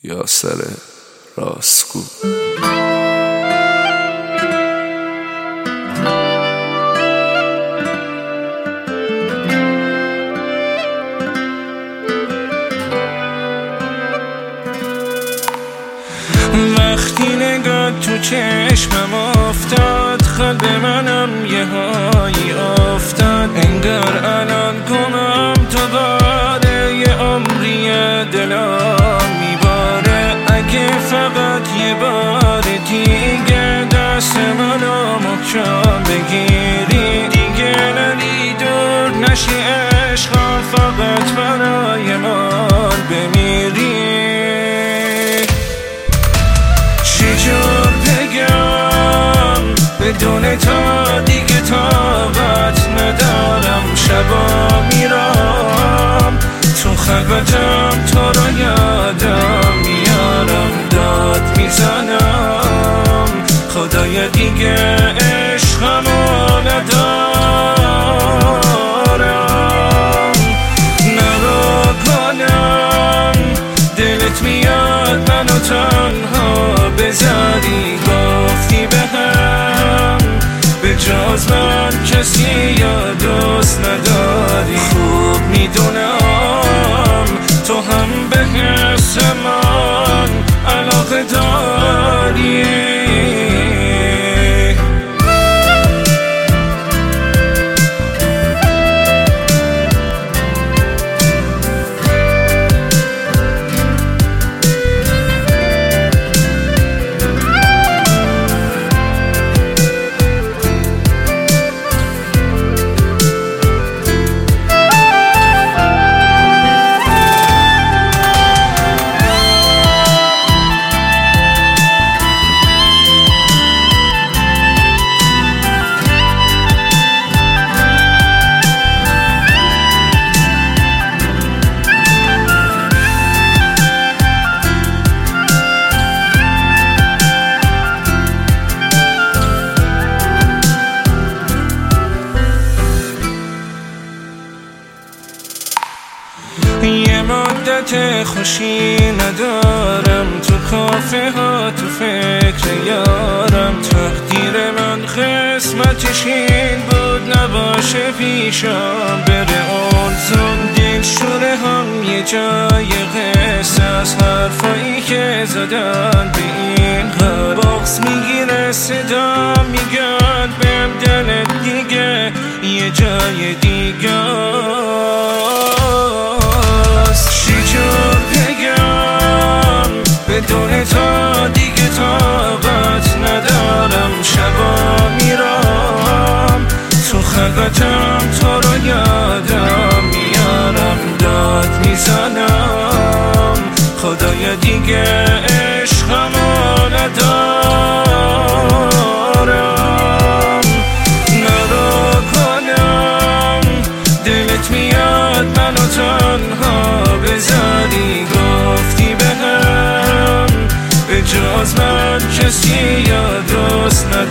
یاسر راستگو. وقتی نگاه تو چشمم افتاد، قلب منم یه هایی افتاد. انگار الان گمم دوباره، یه عمری دلم میباره. اگه فقط یه بار دیگه دست منو محکم بگیری، دیگه نری دور نشی عشقم، فقط برای من بمیری. چجور بگم بدون تا دیگه طاقت ندارم. شبا میرم تو خلوتم، تو رو یادم میارم، داد میزنم خدایا دیگه عشقمو ندارم. نرو کنم دلت میاد منو تنها بذاری، گفتی بهم به جز من کسی یا دوست نداری. خوب میدونم تو هم به حس من علاقه داری. یه مدت خوشی ندارم، تو کافه ها تو فکر یارم. تقدیر من قسمتش این بود نباشه پیشم، بره اون دل شوره هم یه جای قصه از حرفایی که زدن به این قلب. بغض میگیره صدا میگن بهم دلت دیگه یه جای دیگه. چجور بگم بدون تا دیگه طاقت ندارم. شبا میرم تو خلوتم، تو رو یادم میارم، داد میزنم خدایا دیگه عشقمو ندارم. نرو کنم دلت میاد منو تنها بذاری، گفتی بهم به جز من کسی یا دوست نداری.